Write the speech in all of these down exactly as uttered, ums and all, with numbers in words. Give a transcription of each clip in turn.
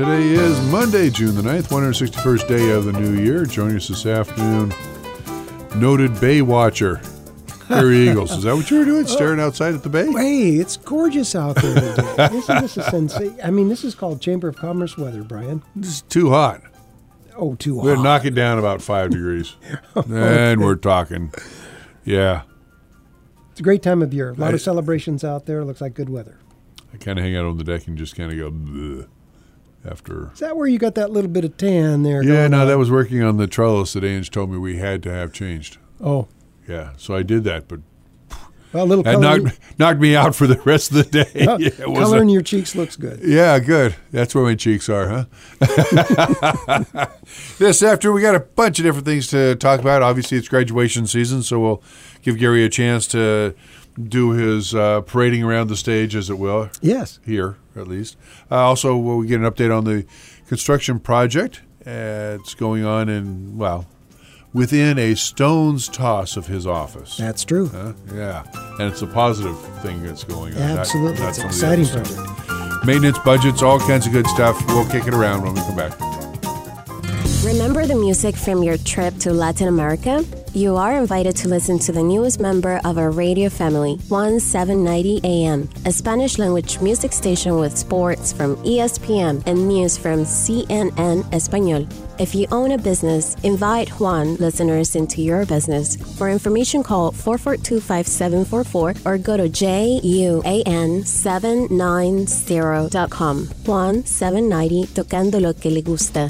Today is Monday, June the ninth, one hundred sixty-first day of the new year. Joining us this afternoon, noted bay watcher, Gary Eagles. Is that what you were doing, staring outside at the bay? Hey, it's gorgeous out there today. This is a sensation. I mean, this is called Chamber of Commerce weather, Brian. This is too hot. Oh, too hot. We're going to knock it down about five degrees. okay. And we're talking. Yeah. It's a great time of year. A lot I, of celebrations out there. Looks like good weather. I kind of hang out on the deck and just kind of go, bleh, after. Is that where you got that little bit of tan there? Yeah, no, on? that was working on the trellis that Ange told me we had to have changed. Oh. Yeah, so I did that, but well, a little that color knocked, knocked me out for the rest of the day. Oh, yeah, color in your cheeks looks good. Yeah, good. That's where my cheeks are, huh? This after, we got a bunch of different things to talk about. Obviously, it's graduation season, so we'll give Gary a chance to do his uh, parading around the stage, as it will. Yes. Here, at least. Uh, also, we'll get an update on the construction project. Uh, it's going on in, well, within a stone's toss of his office. That's true. Uh, yeah. And it's a positive thing that's going on. Absolutely. Not, not it's an some exciting of the other project. stuff. Maintenance budgets, all kinds of good stuff. We'll kick it around when we come back. Remember the music from your trip to Latin America? You are invited to listen to the newest member of our radio family, one seven ninety A M, a Spanish-language music station with sports from E S P N and news from C N N Español. If you own a business, invite Juan listeners into your business. For information, call four four two, five seven four four or go to J U A N seven ninety dot com. Juan seven ninety, tocando lo que le gusta.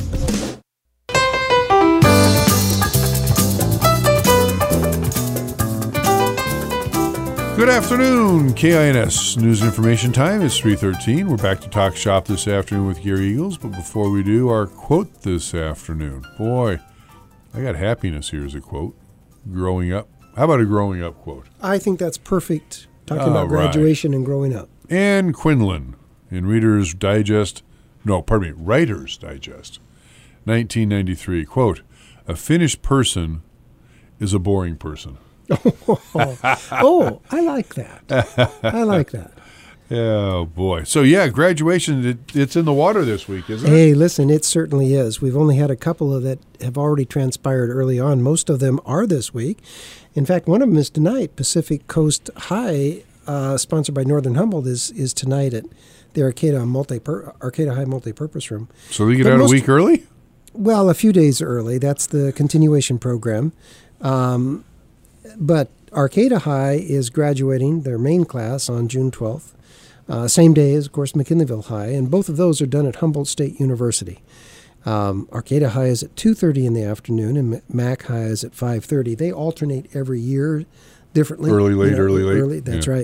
Good afternoon, K I N S News and Information Time. It's three thirteen. We're back to Talk Shop this afternoon with Gary Eagles. But before we do, our quote this afternoon. Boy, I got happiness here as a quote. Growing up. How about a growing up quote? I think that's perfect. Talking All about graduation right. and growing up. Anne Quinlan in Reader's Digest. No, pardon me, Writer's Digest. nineteen ninety-three. Quote, a finished person is a boring person. oh, oh, I like that. I like that. Oh, boy. So, yeah, graduation, it, it's in the water this week, isn't it? Hey, listen, it certainly is. We've only had a couple of that have already transpired early on. Most of them are this week. In fact, one of them is tonight. Pacific Coast High, uh, sponsored by Northern Humboldt, is, is tonight at the Arcata, multi-pur- Arcata High Multipurpose Room. So they get but out most, a week early? Well, a few days early. That's the continuation program. Um But Arcata High is graduating their main class on June twelfth, uh, same day as, of course, McKinleyville High, and both of those are done at Humboldt State University. Um, Arcata High is at two thirty in the afternoon, and Mac High is at five thirty. They alternate every year differently. Early, late, you know, early, late. Early, that's yeah. right.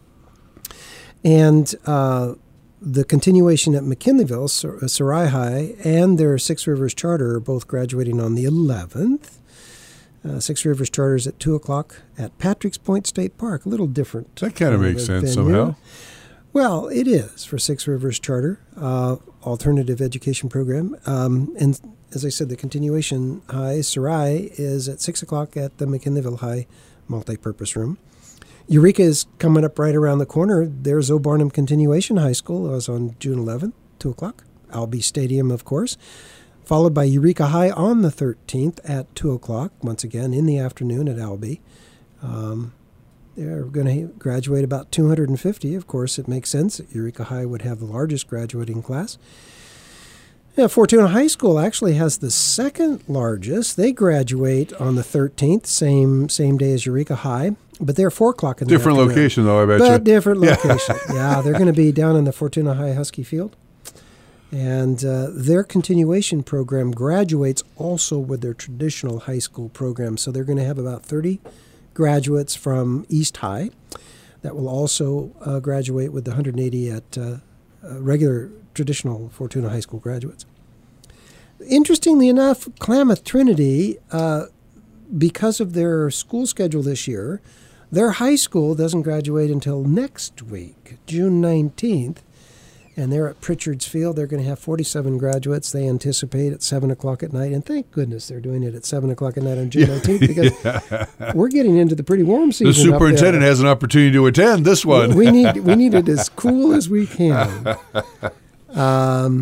And uh, the continuation at McKinleyville, Sor- Sarai High, and their Six Rivers Charter are both graduating on the eleventh. Uh, Six Rivers Charters at two o'clock at Patrick's Point State Park. A little different. That kind of uh, makes sense venue. somehow. Well, it is for Six Rivers Charter, uh, alternative education program. Um, and as I said, the continuation high, Sarai, is at six o'clock at the McKinleyville High multipurpose room. Eureka is coming up right around the corner. There's O'Barnum Continuation High School. It was on June eleventh, two o'clock. Albee Stadium, of course. Followed by Eureka High on the thirteenth at two o'clock, once again in the afternoon at Albee. Um, they're going to graduate about two hundred fifty. Of course, it makes sense that Eureka High would have the largest graduating class. Yeah, Fortuna High School actually has the second largest. They graduate on the thirteenth, same same day as Eureka High, but they're four o'clock in the Different afternoon. location, though, I bet But you. different location. Yeah, they're going to be down in the Fortuna High Husky Field. And uh, their continuation program graduates also with their traditional high school program. So they're going to have about thirty graduates from East High that will also uh, graduate with the one hundred eighty at uh, uh, regular traditional Fortuna High School graduates. Interestingly enough, Klamath Trinity, uh, because of their school schedule this year, their high school doesn't graduate until next week, June nineteenth. And they're at Pritchard's Field. They're going to have forty-seven graduates. They anticipate at seven o'clock at night. And thank goodness they're doing it at seven o'clock at night on June nineteenth because yeah. we're getting into the pretty warm season. The superintendent has an opportunity to attend this one. we, we need we need it as cool as we can. Um,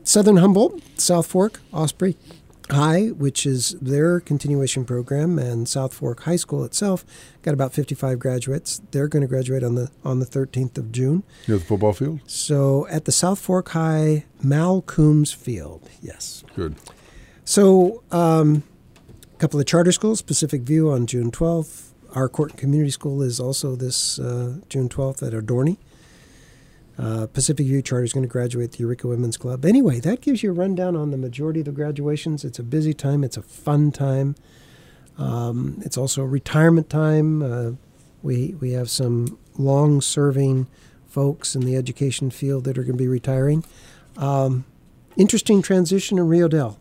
Southern Humboldt, South Fork, Osprey High, which is their continuation program, and South Fork High School itself got about fifty-five graduates. They're going to graduate on the on the thirteenth of June. You have the football field? So at the South Fork High Malcolms Field, yes. Good. So um, a couple of charter schools, Pacific View on June twelfth. Our Court Community School is also this uh, June twelfth at Adorney. Uh, Pacific View Charter is going to graduate the Eureka Women's Club. Anyway, that gives you a rundown on the majority of the graduations. It's a busy time. It's a fun time. Um, it's also a retirement time. Uh, we we have some long-serving folks in the education field that are going to be retiring. Um, interesting transition in Rio Dell.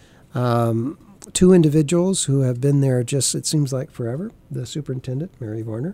Um, two individuals who have been there just, it seems like forever. The superintendent, Mary Varner,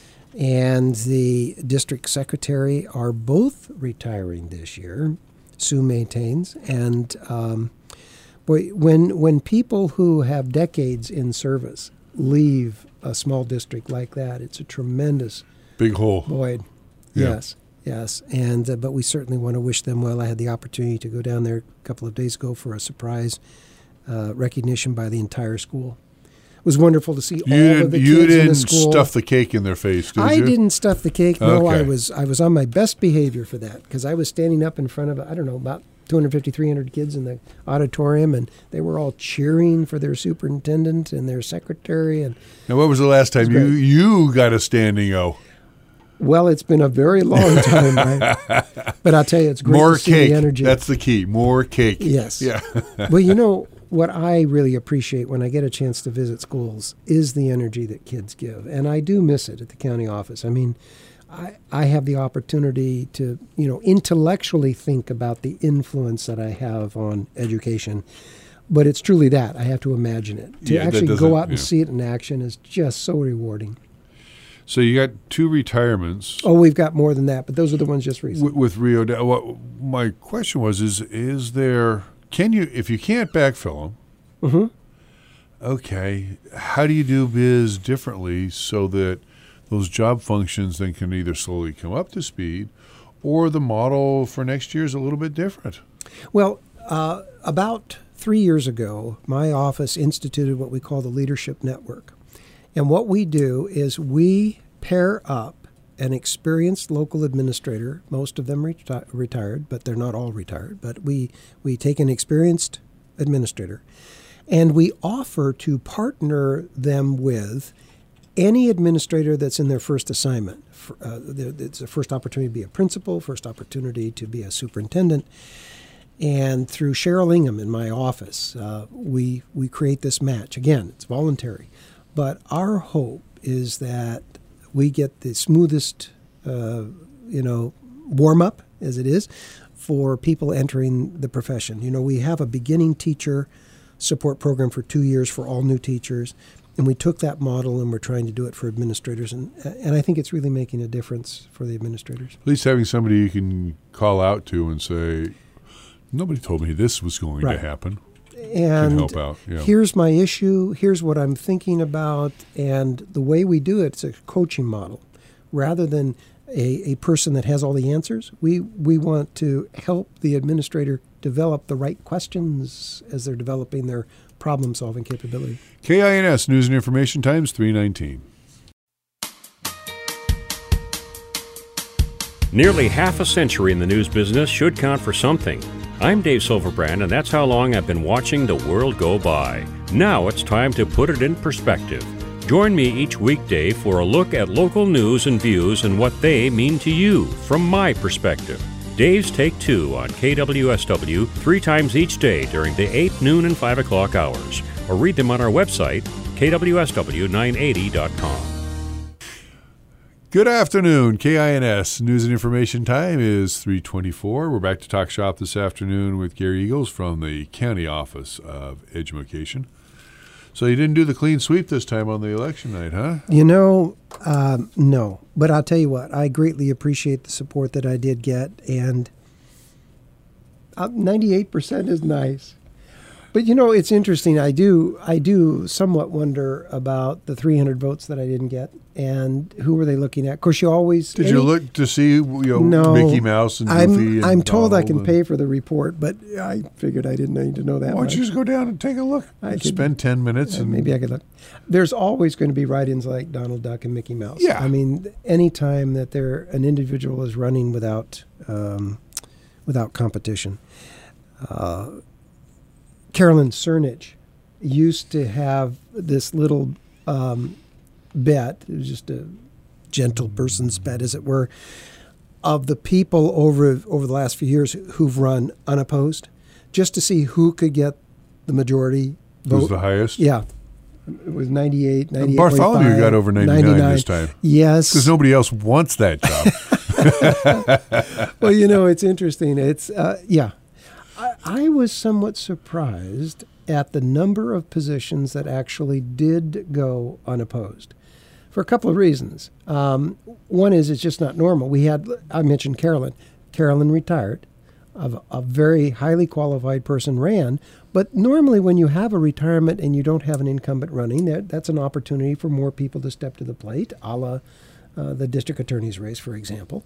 and the district secretary are both retiring this year, Sue maintains. And um, boy, when when people who have decades in service leave a small district like that, it's a tremendous big hole. void. Yeah. Yes, yes. And uh, but we certainly want to wish them well. I had the opportunity to go down there a couple of days ago for a surprise uh, recognition by the entire school. It was wonderful to see You all didn't, of the you kids in didn't the school. stuff the cake in their face, did I you? didn't stuff the cake. No, Okay. I was I was on my best behavior for that because I was standing up in front of, I don't know, about two hundred fifty, three hundred kids in the auditorium, and they were all cheering for their superintendent and their secretary. And Now, what was the last time you, great. you got a standing O? well, it's been a very long time, right? But I'll tell you, it's great More to see cake. the energy. That's the key. More cake. Yes. Yeah. Well, you know, what I really appreciate when I get a chance to visit schools is the energy that kids give. And I do miss it at the county office. I mean, I, I have the opportunity to, you know, intellectually think about the influence that I have on education. But it's truly that. I have to imagine it. To Yeah, that actually doesn't- go out and yeah. see it in action is just so rewarding. So you got two retirements. Oh, we've got more than that, but those are the ones just recent. with, with Rio Dell. What my question was: is is there? Can you, if you can't backfill them? Mm-hmm. Okay, how do you do biz differently so that those job functions then can either slowly come up to speed, or the model for next year is a little bit different? Well, uh, about three years ago, my office instituted what we call the Leadership Network. And what we do is we pair up an experienced local administrator, most of them reti- retired, but they're not all retired, but we, we take an experienced administrator, and we offer to partner them with any administrator that's in their first assignment. Uh, it's a first opportunity to be a principal, first opportunity to be a superintendent. And through Cheryl Ingham in my office, uh, we we create this match. Again, it's voluntary. But our hope is that we get the smoothest, uh, you know, warm-up, as it is, for people entering the profession. You know, we have a beginning teacher support program for two years for all new teachers, and we took that model and we're trying to do it for administrators. And, and I think it's really making a difference for the administrators. At least having somebody you can call out to and say, nobody told me this was going Right. to happen. And Can help out, yeah. here's my issue, here's what I'm thinking about, and the way we do it, it's a coaching model. Rather than a, a person that has all the answers, we, we want to help the administrator develop the right questions as they're developing their problem-solving capability. K I N S News and Information Times, three nineteen. Nearly half a century in the news business should count for something. I'm Dave Silverbrand, and that's how long I've been watching the world go by. Now it's time to put it in perspective. Join me each weekday for a look at local news and views and what they mean to you from my perspective. Dave's Take Two on K W S W three times each day during the eight, noon, and five o'clock hours, or read them on our website, K W S W nine eighty dot com. Good afternoon. K I N S News and Information Time is three twenty-four. We're back to Talk Shop this afternoon with Gary Eagles from the County Office of Education. So you didn't do the clean sweep this time on the election night, huh? You know, um, no. But I'll tell you what, I greatly appreciate the support that I did get, and uh, ninety-eight percent is nice. But you know, it's interesting. I do, I do somewhat wonder about the three hundred votes that I didn't get, and who were they looking at? Of course, you always Did any, you look to see you know no, Mickey Mouse and Goofy? I'm, and I'm told I can Donald pay for the report, but I figured I didn't need to know that. Why don't much. you just go down and take a look? I And could- spend ten minutes Uh, and maybe I could look. There's always going to be write-ins like Donald Duck and Mickey Mouse. Yeah. I mean, any time that there an individual is running without um, without competition. Uh, Carolyn Cernich used to have this little um, bet. It was just a gentle person's bet, as it were, of the people over over the last few years who've run unopposed, just to see who could get the majority vote. was the highest. Yeah. It was ninety-eight, ninety-eight. Bartholomew got over ninety-nine, ninety-nine this time. Yes. Because nobody else wants that job. Well, you know, it's interesting. It's, uh, yeah. I, I was somewhat surprised at the number of positions that actually did go unopposed for a couple of reasons. Um, one is it's just not normal. We had, I mentioned Carolyn. Carolyn retired. A, a very highly qualified person ran. But normally when you have a retirement and you don't have an incumbent running, that, that's an opportunity for more people to step to the plate, a la uh, the district attorney's race, for example.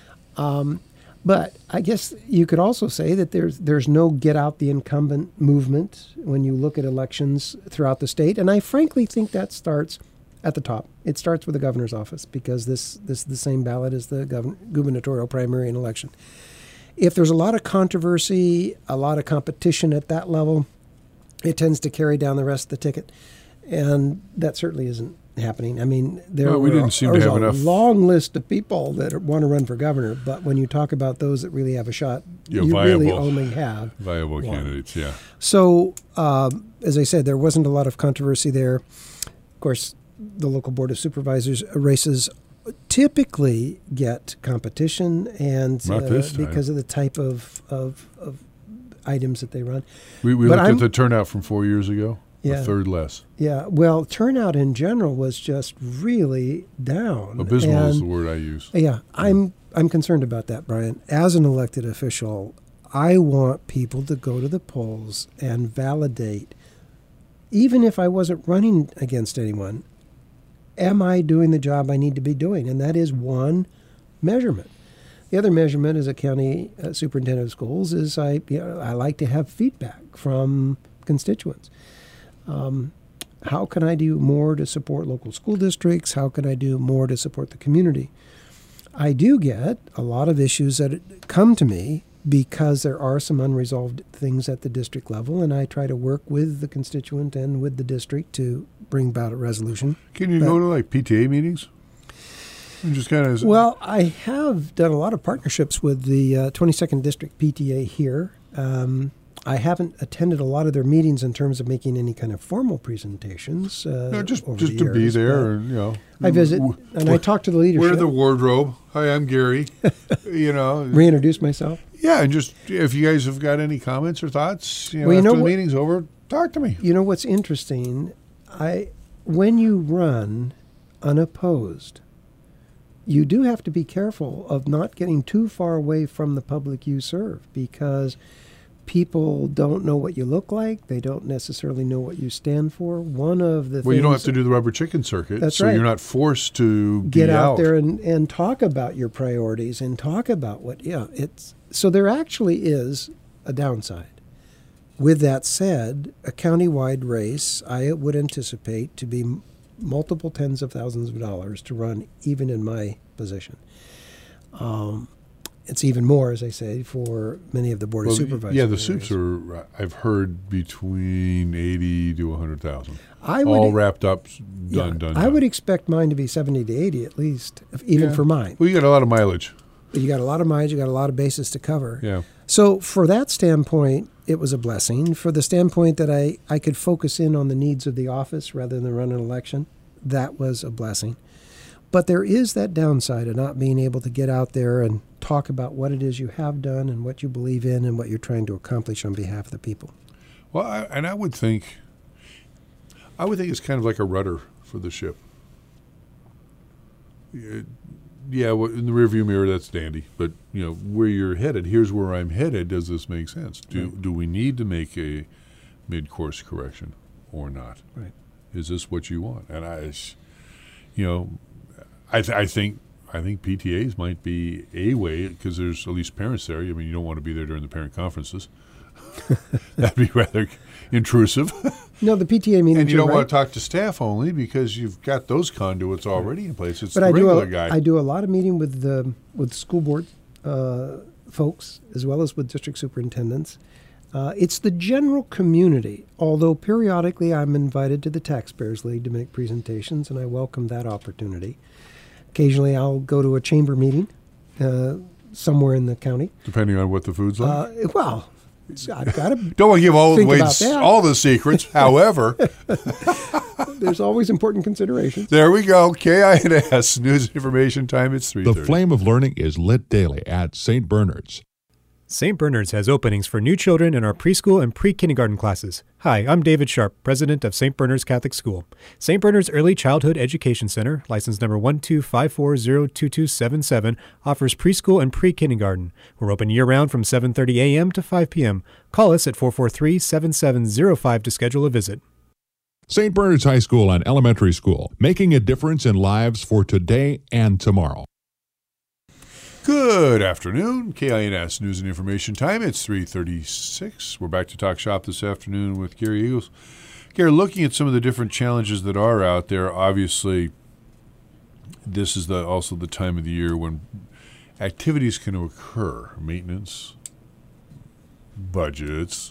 Um, but I guess you could also say that there's there's no get out the incumbent movement when you look at elections throughout the state. And I frankly think that starts at the top. It starts with the governor's office, because this, this is the same ballot as the govern- gubernatorial primary and election. If there's a lot of controversy, a lot of competition at that level, it tends to carry down the rest of the ticket. And that certainly isn't happening. I mean, there Well, we were, didn't seem to there's have a enough- long list of people that are- want to run for governor, but when you talk about those that really have a shot, Yeah, you really viable. only have Viable one. candidates, yeah. So, um, as I said, there wasn't a lot of controversy there. Of course, the local board of supervisors races typically get competition, and Not uh, this time. because of the type of, of, of items that they run. We, we But looked I'm- at the turnout from four years ago. Yeah. A third less. Yeah, well, turnout in general was just really down. Abysmal is And- the word I use. Yeah, I'm I'm concerned about that, Brian. As an elected official, I want people to go to the polls and validate, even if I wasn't running against anyone, am I doing the job I need to be doing? And that is one measurement. The other measurement as a county uh, superintendent of schools is I you know, I like to have feedback from constituents. Um, how can I do more to support local school districts? How can I do more to support the community? I do get a lot of issues that come to me because there are some unresolved things at the district level, and I try to work with the constituent and with the district to bring about a resolution. Can you But- go to like P T A meetings? And just kind of Well, I have done a lot of partnerships with the uh, twenty-second District P T A here. Um, I haven't attended a lot of their meetings in terms of making any kind of formal presentations. Uh, no, just over just the to be years, there, but and you know. I visit w- and I talk to the leadership. Wear the wardrobe. Hi, I'm Gary. you know. Reintroduce myself. Yeah, and just if you guys have got any comments or thoughts, you know, Well, you after know the what- meeting's over, talk to me. You know what's interesting? I when you run unopposed, you do have to be careful of not getting too far away from the public you serve, because people don't know what you look like. They don't necessarily know what you stand for. One of the Well, you don't have things- to do the rubber chicken circuit, That's so right. you're not forced to get be out there and, and talk about your priorities and talk about what yeah it's so there actually is a downside. With that said, a countywide race I would anticipate to be m- multiple tens of thousands of dollars to run, even in my position. Um, it's even more, as I say, for many of the board Well, of supervisors. yeah, the soups are. I've heard between eighty to a hundred thousand, I would, all wrapped up, yeah, done, done. I done. would expect mine to be seventy to eighty at least, if- even Yeah. for mine. Well, you got a lot of mileage. You got a lot of miles, you got a lot of bases to cover. Yeah. So for that standpoint, it was a blessing. For the standpoint that I, I could focus in on the needs of the office rather than run an election, that was a blessing. But there is that downside of not being able to get out there and talk about what it is you have done and what you believe in and what you're trying to accomplish on behalf of the people. Well, I, and I would think, I would think it's kind of like a rudder for the ship. It, yeah, well, in the rearview mirror, that's dandy. But you know where you're headed. Here's where I'm headed. Does this make sense? Do Right. do we need to make a mid-course correction or not? Right. Is this what you want? And I, you know, I, th- I think I think P T As might be a way, because there's at least parents there. I mean, you don't want to be there during the parent conferences. That'd be rather intrusive. No, the P T A meetings. And you don't right. want to talk to staff only, because you've got those conduits already in place. It's but the I regular do a, guy. I do a lot of meeting with the with school board uh, folks, as well as with district superintendents. Uh, it's the general community, although periodically I'm invited to the Taxpayers League to make presentations, and I welcome that opportunity. Occasionally I'll go to a chamber meeting uh, somewhere in the county. Depending on what the food's like? Uh, well, I've got to Don't want to give all, think away about that. all the secrets. However, there's always important considerations. there we go. K I N S, News and Information Time. It's three thirty. The flame of learning is lit daily at Saint Bernard's. Saint Bernard's has openings for new children in our preschool and pre-kindergarten classes. Hi, I'm David Sharp, president of Saint Bernard's Catholic School. Saint Bernard's Early Childhood Education Center, license number one two five four zero two two seven seven, offers preschool and pre-kindergarten. We're open year-round from seven thirty a.m. to five p.m. Call us at four four three, seven seven zero five to schedule a visit. Saint Bernard's High School and Elementary School, making a difference in lives for today and tomorrow. Good afternoon. K I N S News and Information Time. It's three thirty-six. We're back to Talk Shop this afternoon with Gary Eagles. Gary, looking at some of the different challenges that are out there, obviously this is the also the time of the year when activities can occur. Maintenance, budgets,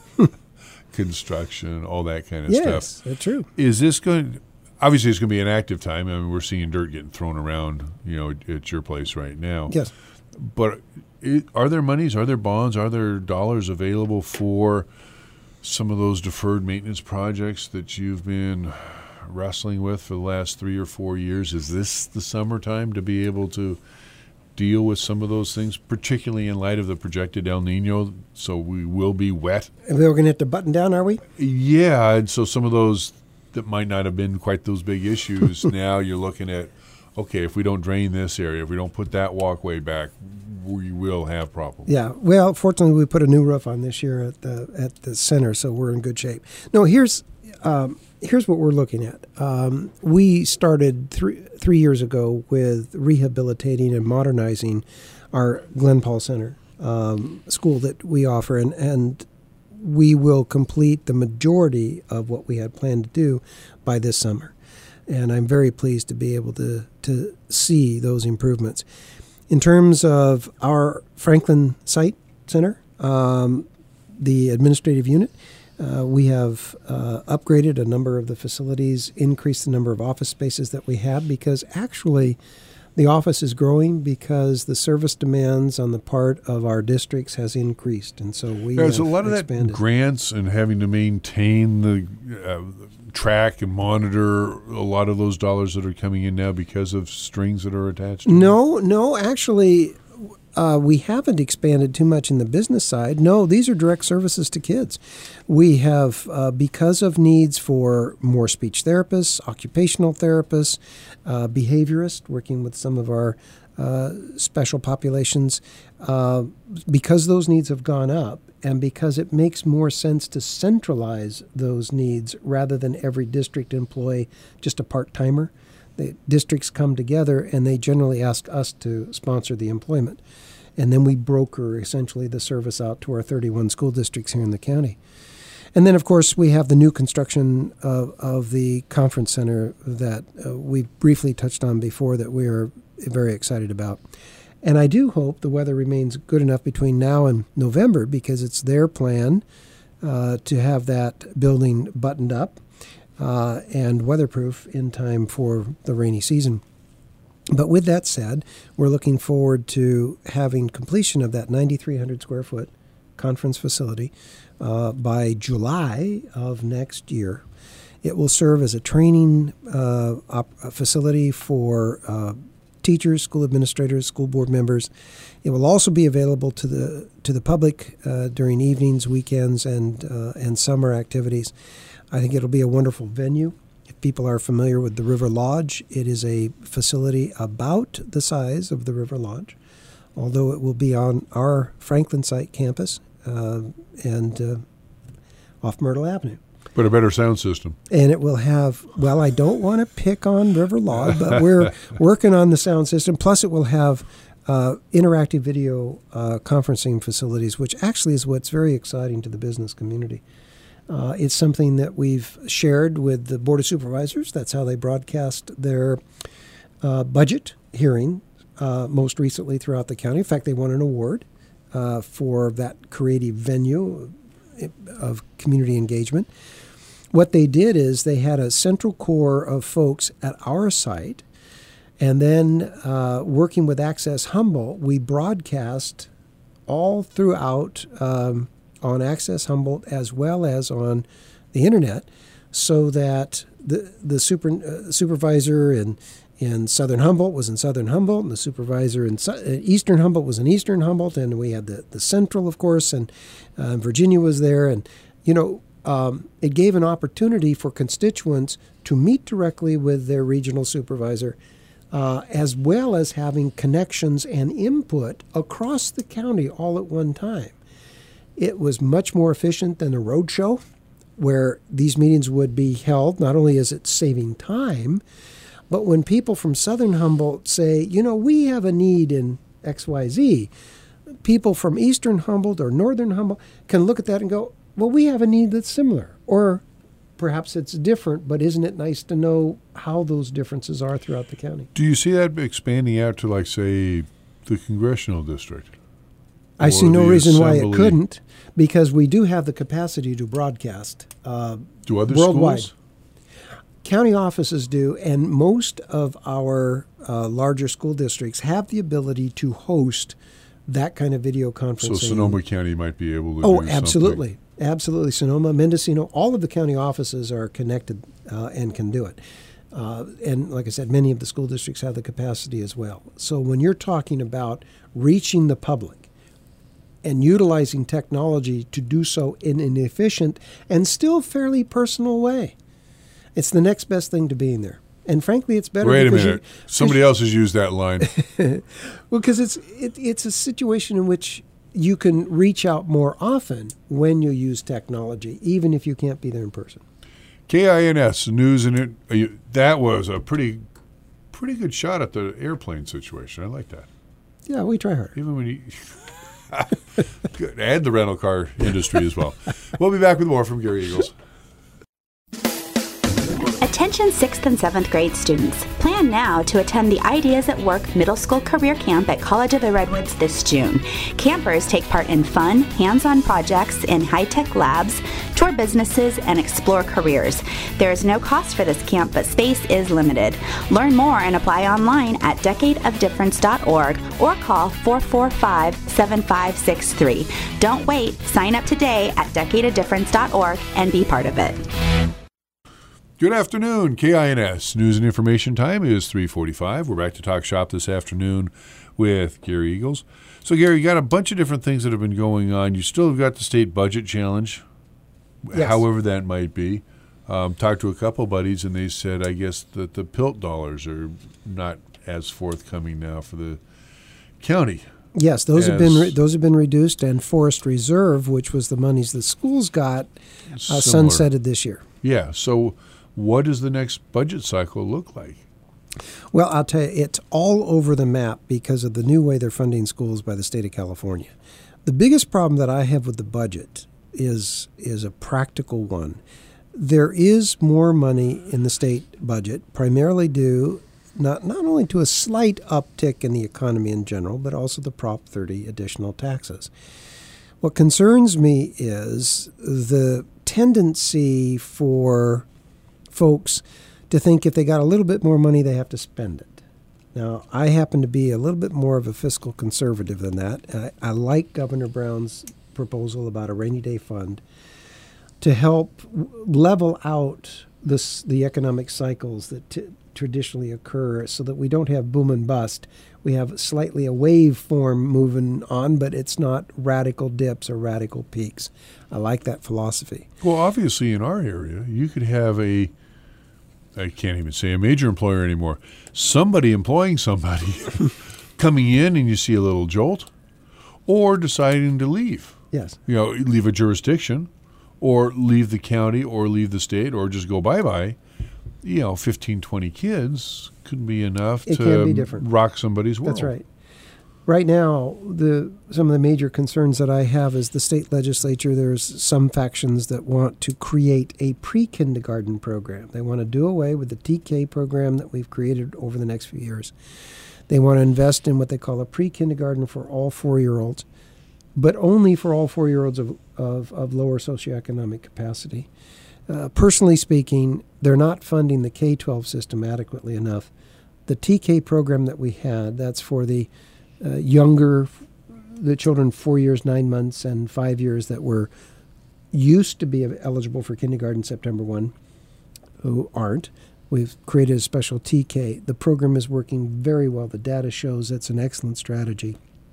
construction, all that kind of yes, stuff. Yes, that's true. Is this going Obviously, it's going to be an active time. I mean, we're seeing dirt getting thrown around, you know, at your place right now. Yes. But it, are there monies, are there bonds, are there dollars available for some of those deferred maintenance projects that you've been wrestling with for the last three or four years? Is this the summertime to be able to deal with some of those things, particularly in light of the projected El Nino, so we will be wet? And we're going to have to button down, are we? Yeah, and so some of those that might not have been quite those big issues, now you're looking at, okay, if we don't drain this area, if we don't put that walkway back, we will have problems. Yeah. Well, fortunately, we put a new roof on this year at the at the center, so we're in good shape. No, here's um, here's what we're looking at. Um, we started three three years ago with rehabilitating and modernizing our Glen Paul Center um, school that we offer, and and we will complete the majority of what we had planned to do by this summer. And I'm very pleased to be able to, to see those improvements. In terms of our Franklin Site Center, um, the administrative unit, uh, we have uh, upgraded a number of the facilities, increased the number of office spaces that we have, because actually the office is growing because the service demands on the part of our districts has increased, and so we There's have a lot of expanded. that grants and having to maintain the uh, track and monitor a lot of those dollars that are coming in now because of strings that are attached to No, no, actually, uh, we haven't expanded too much in the business side. No, these are direct services to kids. We have, uh, because of needs for more speech therapists, occupational therapists, uh, behaviorists, working with some of our uh, special populations, uh, because those needs have gone up, and because it makes more sense to centralize those needs rather than every district employ just a part-timer. The districts come together and they generally ask us to sponsor the employment. And then we broker essentially the service out to our thirty-one school districts here in the county. And then, of course, we have the new construction of, of the conference center that uh, we briefly touched on before that we are very excited about. And I do hope the weather remains good enough between now and November, because it's their plan uh, to have that building buttoned up uh, and weatherproof in time for the rainy season. But with that said, we're looking forward to having completion of that ninety-three hundred square foot conference facility uh, by July of next year. It will serve as a training uh, op- facility for uh, teachers, school administrators, school board members. It will also be available to the to the public uh, during evenings, weekends, and uh, and summer activities. I think it'll be a wonderful venue. If people are familiar with the River Lodge, it is a facility about the size of the River Lodge, although it will be on our Franklin Site campus, uh, and uh, off Myrtle Avenue. But a better sound system. And it will have, well, I don't want to pick on River Log, but we're working on the sound system. Plus, it will have uh, interactive video uh, conferencing facilities, which actually is what's very exciting to the business community. Uh, it's something that we've shared with the Board of Supervisors. That's how they broadcast their uh, budget hearing uh, most recently throughout the county. In fact, they won an award uh, for that creative venue of community engagement. What they did is they had a central core of folks at our site, and then uh, working with Access Humboldt, we broadcast all throughout um, on Access Humboldt as well as on the internet, so that the the super uh, supervisor in in Southern Humboldt was in Southern Humboldt, and the supervisor in Su- Eastern Humboldt was in Eastern Humboldt, and we had the, the Central, of course, and uh, Virginia was there, and you know. Um, it gave an opportunity for constituents to meet directly with their regional supervisor, uh, as well as having connections and input across the county all at one time. It was much more efficient than a road show, where these meetings would be held. Not only is it saving time, but when people from Southern Humboldt say, you know, we have a need in X Y Z, people from Eastern Humboldt or Northern Humboldt can look at that and go, well, we have a need that's similar, or perhaps it's different, but isn't it nice to know how those differences are throughout the county? Do you see that expanding out to, like, say, the congressional district? I see no the reason why it assembly? couldn't, because we do have the capacity to broadcast uh, Do other worldwide. schools? County offices do, and most of our uh, larger school districts have the ability to host that kind of video conferencing. So Sonoma County might be able to Oh, do absolutely. something. Absolutely. Sonoma, Mendocino, all of the county offices are connected uh, and can do it. Uh, and like I said, many of the school districts have the capacity as well. So when you're talking about reaching the public and utilizing technology to do so in an efficient and still fairly personal way, it's the next best thing to being there. And frankly, it's better. Wait a because minute. You, Somebody else has used that line. well, because it's it, it's a situation in which you can reach out more often when you use technology, even if you can't be there in person. K I N S News and it. Uh, you, that was a pretty, pretty good shot at the airplane situation. I like that. Yeah, we try hard. Even when you good. And the rental car industry as well. We'll be back with more from Gary Eagles. Attention sixth and seventh grade students. Plan now to attend the Ideas at Work Middle School Career Camp at College of the Redwoods this June. Campers take part in fun, hands-on projects in high-tech labs, tour businesses, and explore careers. There is no cost for this camp, but space is limited. Learn more and apply online at decade of difference dot org or call four four five, seven five six three. Don't wait. Sign up today at decade of difference dot org and be part of it. Good afternoon, K I N S. News and information time is three forty-five. We're back to Talk Shop this afternoon with Gary Eagles. So, Gary, you got a bunch of different things that have been going on. You still have got the state budget challenge, Yes. however that might be. Um, talked to a couple buddies, and they said, I guess, that the P I L T dollars are not as forthcoming now for the county. Yes, those have As- been re- those have been reduced, and Forest Reserve, which was the monies the schools got, uh, Similar. sunsetted this year. Yeah, so what does the next budget cycle look like? Well, I'll tell you, it's all over the map because of the new way they're funding schools by the state of California. The biggest problem that I have with the budget is is a practical one. There is more money in the state budget, primarily due not not only to a slight uptick in the economy in general, but also the Prop thirty additional taxes. What concerns me is the tendency for folks to think if they got a little bit more money, they have to spend it. Now, I happen to be a little bit more of a fiscal conservative than that. I, I like Governor Brown's proposal about a rainy day fund to help w- level out this, the economic cycles that t- traditionally occur so that we don't have boom and bust. We have slightly a wave form moving on, but it's not radical dips or radical peaks. I like that philosophy. Well, obviously, in our area, you could have a, I can't even say a major employer anymore, somebody employing somebody coming in and you see a little jolt, or deciding to leave. Yes. You know, leave a jurisdiction, or leave the county or leave the state or just go bye-bye, you know, fifteen, twenty kids could be enough it to can be different. rock somebody's world. That's right. Right now, the some of the major concerns that I have is the state legislature. There's some factions that want to create a pre-kindergarten program. They want to do away with the T K program that we've created over the next few years. They want to invest in what they call a pre-kindergarten for all four-year-olds, but only for all four-year-olds of, of, of lower socioeconomic capacity. Uh, personally speaking, they're not funding the K twelve system adequately enough. The T K program that we had, that's for the uh, younger, the children four years, nine months, and five years that were used to be eligible for kindergarten September first, who aren't. We've created a special T K. The program is working very well. The data shows it's an excellent strategy.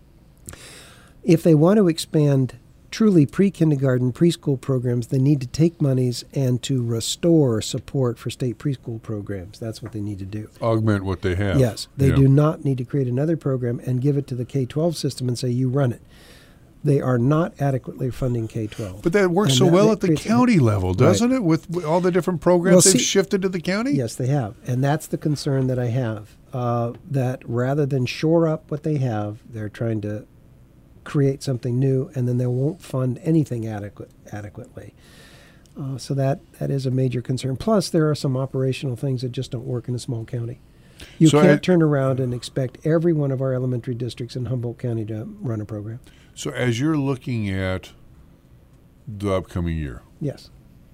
If they want to expand truly pre-kindergarten, preschool programs, they need to take monies and to restore support for state preschool programs. That's what they need to do. Augment what they have. Yes. They yeah. do not need to create another program and give it to the K twelve system and say, you run it. They are not adequately funding K twelve. But that works And so that- well that at the creates a- county level, doesn't Right. it? With, with all the different programs Well, they've see- shifted to the county? Yes, they have. And that's the concern that I have, uh, that rather than shore up what they have, they're trying to create something new, and then they won't fund anything adequate adequately. Uh, so that, that is a major concern. Plus, there are some operational things that just don't work in a small county. You So can't I- turn around and expect every one of our elementary districts in Humboldt County to run a program. So as you're looking at the upcoming year, Yes.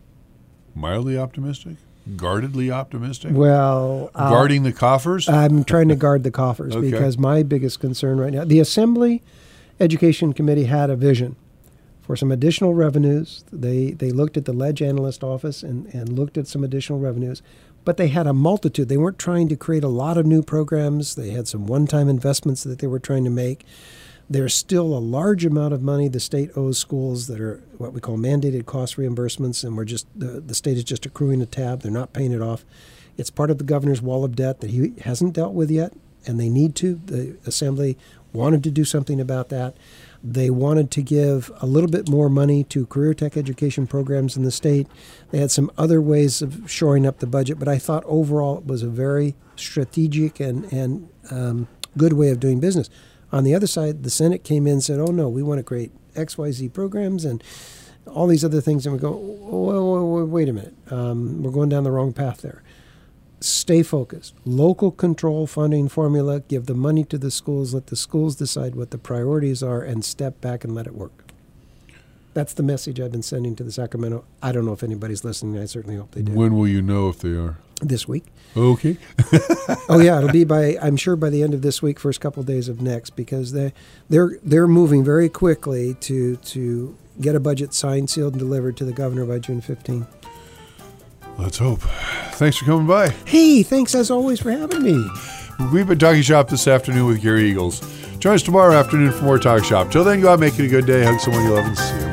mildly optimistic? Guardedly optimistic? Well, uh, Guarding the coffers? I'm trying to guard the coffers Okay. because my biggest concern right now, the Assembly Education Committee had a vision for some additional revenues. They they looked at the Ledge Analyst Office and, and looked at some additional revenues, but they had a multitude. They weren't trying to create a lot of new programs. They had some one-time investments that they were trying to make. There's still a large amount of money the state owes schools that are what we call mandated cost reimbursements, and we're just the, the state is just accruing a tab. They're not paying it off. It's part of the governor's wall of debt that he hasn't dealt with yet, and they need to. The Assembly wanted to do something about that. They wanted to give a little bit more money to career tech education programs in the state. They had some other ways of shoring up the budget, but I thought overall it was a very strategic and, and um, good way of doing business. On the other side, the Senate came in and said, oh, no, we want to create X Y Z programs and all these other things. And we go, whoa, whoa, whoa, wait a minute. Um, we're going down the wrong path there. Stay focused. Local control funding formula, give the money to the schools, let the schools decide what the priorities are, and step back and let it work. That's the message I've been sending to the Sacramento. I don't know if anybody's listening. I certainly hope they do. When will you know if they are? This week. Okay. Oh yeah, it'll be by I'm sure by the end of this week, first couple of days of next, because they they're they're moving very quickly to to get a budget signed, sealed, and delivered to the governor by June fifteenth. Let's hope. Thanks for coming by. Hey, thanks as always for having me. We've been Talking Shop this afternoon with Gary Eagles. Join us tomorrow afternoon for more Talk Shop. Till then, go out, make it a good day, hug someone you love, and see you.